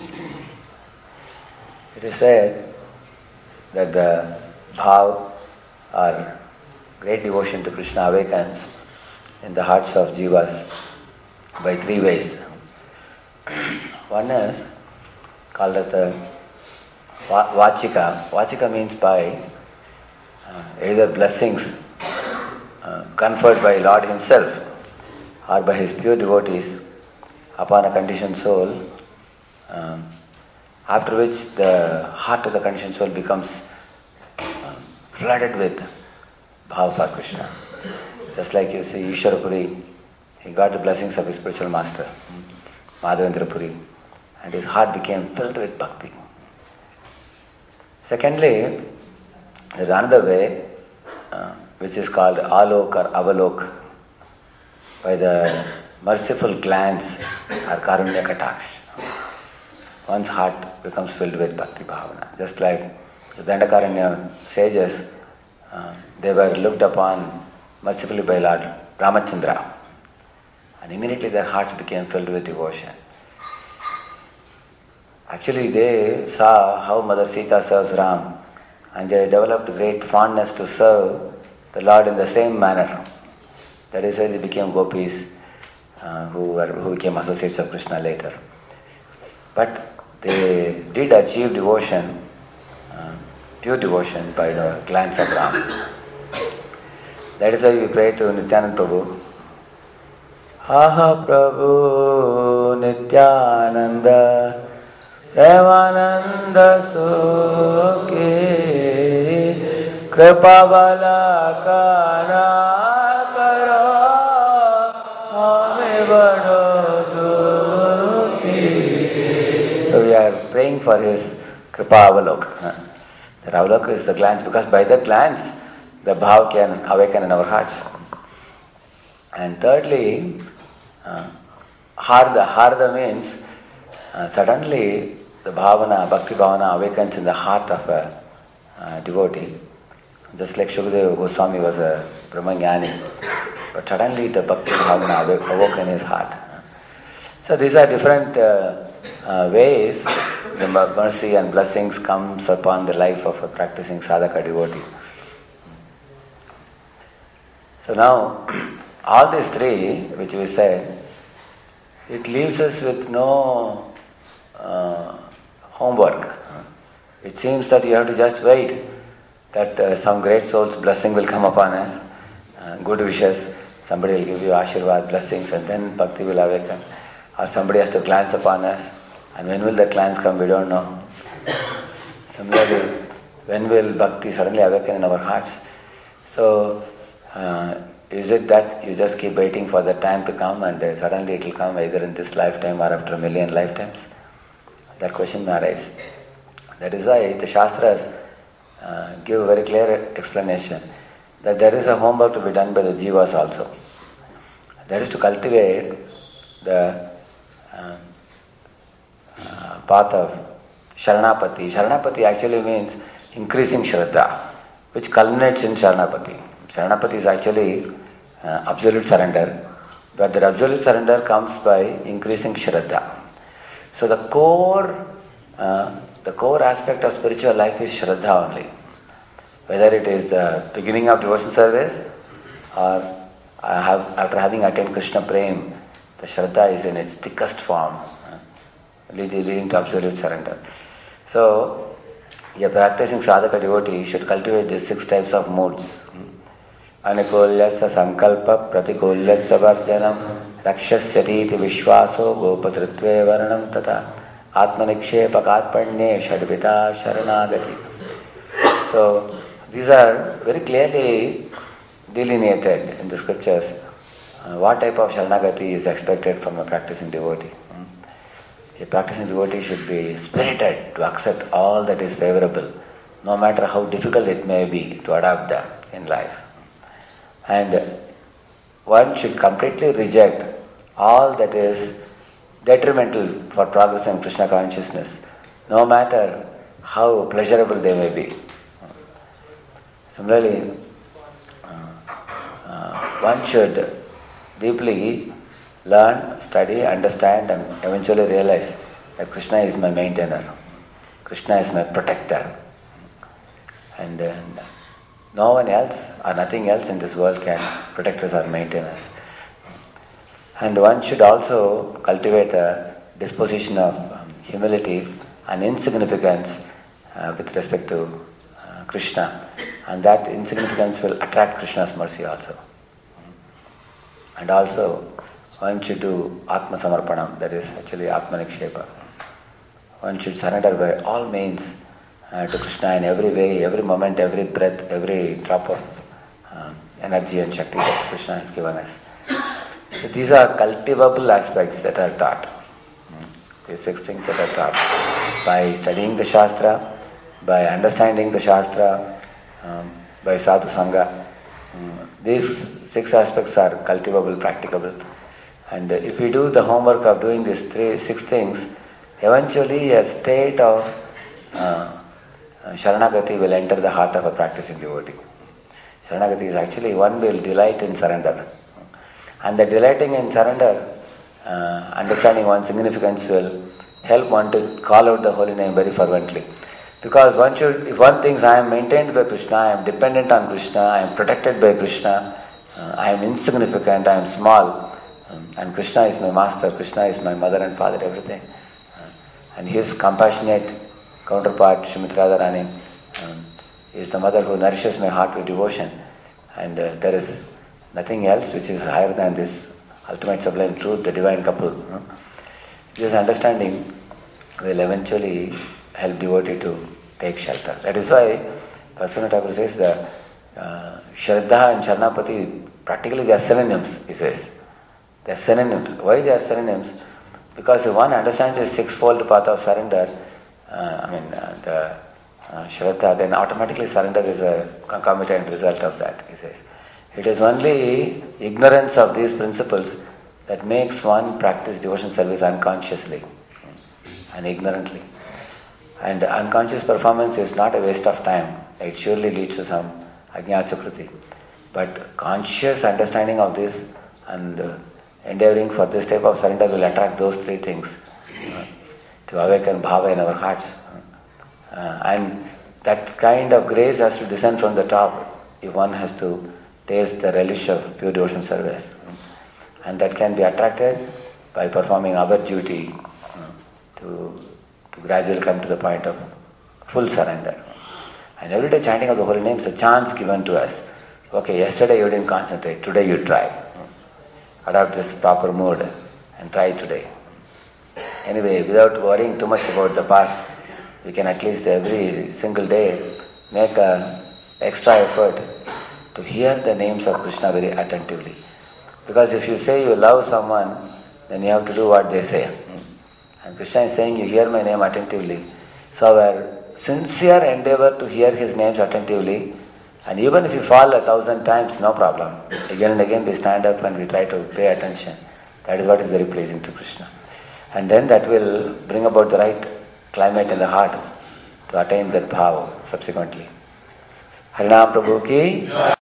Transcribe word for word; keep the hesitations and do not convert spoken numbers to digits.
It is said that the bhav or great devotion to Krishna awakens in the hearts of jivas by three ways. One is called as the vachika. Vachika means by uh, either blessings uh, conferred by Lord Himself or by His pure devotees upon a conditioned soul, um, after which the heart of the conditioned soul becomes uh, flooded with bhav for Krishna. Just like you see Ishwara Puri, he got the blessings of his spiritual master, Madhavendra Puri, and his heart became filled with bhakti. Secondly, there is another way uh, which is called alok or avalok, by the merciful glance or karunya kataksh. One's heart becomes filled with bhakti bhavana. Just like the Dandakaranya sages, uh, they were looked upon mercifully by Lord Ramachandra, and immediately their hearts became filled with devotion. Actually, they saw how Mother Sita serves Ram, and they developed great fondness to serve the Lord in the same manner. That is why they became gopis, uh, who were who became associates of Krishna later. But they did achieve devotion, uh, pure devotion, by the glance of Ram. That is why we pray to Nityananda Prabhu. Aha Prabhu Nityananda Premananda Sukhi Kripa Bala Kana Karo Hame Bado Dukhi. So we are praying for his Kripa Avalok. That Avalok is the glance, because by that glance the bhav can awaken in our hearts. And thirdly, uh, harda. Harda means uh, suddenly the bhavana, bhakti bhavana awakens in the heart of a uh, devotee. Just like Shukadeva Goswami was a Brahmajnani, but suddenly the bhakti bhavana awoke in his heart. So these are different uh, uh, ways the mercy and blessings comes upon the life of a practicing sadhaka devotee. So now, all these three, which we said, it leaves us with no uh, homework. It seems that you have to just wait that uh, some great soul's blessing will come upon us, uh, good wishes, somebody will give you ashirvad, blessings, and then bhakti will awaken. Or somebody has to glance upon us, and when will that glance come, we don't know. Similarly, when will bhakti suddenly awaken in our hearts? So, Uh, is it that you just keep waiting for the time to come and uh, suddenly it will come either in this lifetime or after a million lifetimes? That question may arise. That is why the Shastras uh, give a very clear explanation that there is a homework to be done by the jivas also. That is to cultivate the uh, uh, path of Sharanapati. Sharanapati actually means increasing Shraddha, which culminates in Sharanapati. Sharanapati is actually uh, absolute surrender, but that absolute surrender comes by increasing Shraddha. So the core, uh, the core aspect of spiritual life is Shraddha only. Whether it is the beginning of devotion service or uh, have, after having attained Krishna Prem, the Shraddha is in its thickest form, uh, leading, leading to absolute surrender. So, a practicing sadhaka devotee should cultivate these six types of moods. Anukulyasya sankalpa pratikulyasya varjanam rakshasyatiti vishwaso gopatritve varanam tata atmanikshepakatpanye shadvita sharanagati. So these are very clearly delineated in the scriptures. Uh, what type of sharanagati is expected from a practicing devotee? Hmm? A practicing devotee should be spirited to accept all that is favorable, no matter how difficult it may be to adapt them in life. And one should completely reject all that is detrimental for progress in Krishna consciousness, no matter how pleasurable they may be. Similarly, uh, uh, one should deeply learn, study, understand, and eventually realize that Krishna is my maintainer, Krishna is my protector, and uh, no one else or nothing else in this world can protect us or maintain us. And one should also cultivate a disposition of um, humility and insignificance uh, with respect to uh, Krishna, and that insignificance will attract Krishna's mercy also. And also, one should do Atma Samarpanam, that is actually Atma Nikshepa. One should surrender by all means uh, to Krishna in every way, every moment, every breath, every drop of um, energy and Shakti that Krishna has given us. So these are cultivable aspects that are taught. These six things that are taught by studying the Shastra, by understanding the Shastra, um, by Sadhu Sangha. Um, these six aspects are cultivable, practicable. And uh, if we do the homework of doing these three, six things, eventually a state of uh, Sharanagati will enter the heart of a practicing devotee. Sharanagati is actually one will delight in surrender. And the delighting in surrender, uh, understanding one's significance will help one to call out the holy name very fervently. Because one should, if one thinks I am maintained by Krishna, I am dependent on Krishna, I am protected by Krishna, uh, I am insignificant, I am small, um, and Krishna is my master, Krishna is my mother and father, everything. Uh, and his compassionate counterpart, Srimati Radharani, um, is the mother who nourishes my heart with devotion. And uh, there is nothing else which is higher than this ultimate sublime truth, the divine couple. Uh. This understanding will eventually help devotee to take shelter. That is why Prasanna Thakur says that uh, Shraddha and Sharanapati, practically they are synonyms, he says. They are synonyms. Why they are synonyms? Because if one understands the sixfold path of surrender, uh, I mean uh, the uh, Shraddha, then automatically surrender is a concomitant result of that, he says. It is only ignorance of these principles that makes one practice devotion service unconsciously and ignorantly. And unconscious performance is not a waste of time. It surely leads to some ajñāta sukriti. But conscious understanding of this and uh, endeavoring for this type of surrender will attract those three things uh, to awaken bhava in our hearts. Uh, and that kind of grace has to descend from the top if one has to taste the relish of pure devotion service. And that can be attracted by performing our duty uh, to to gradually come to the point of full surrender. And every day chanting of the holy name is a chance given to us. Okay, yesterday you didn't concentrate, today you try. Adopt this proper mood and try today. Anyway, without worrying too much about the past, we can at least every single day make an extra effort to hear the names of Krishna very attentively. Because if you say you love someone, then you have to do what they say. And Krishna is saying, you hear my name attentively. So our sincere endeavor to hear his names attentively, and even if you fall a thousand times, no problem. Again and again we stand up and we try to pay attention. That is what is very pleasing to Krishna. And then that will bring about the right climate in the heart to attain that bhava subsequently. Harinam Prabhu ki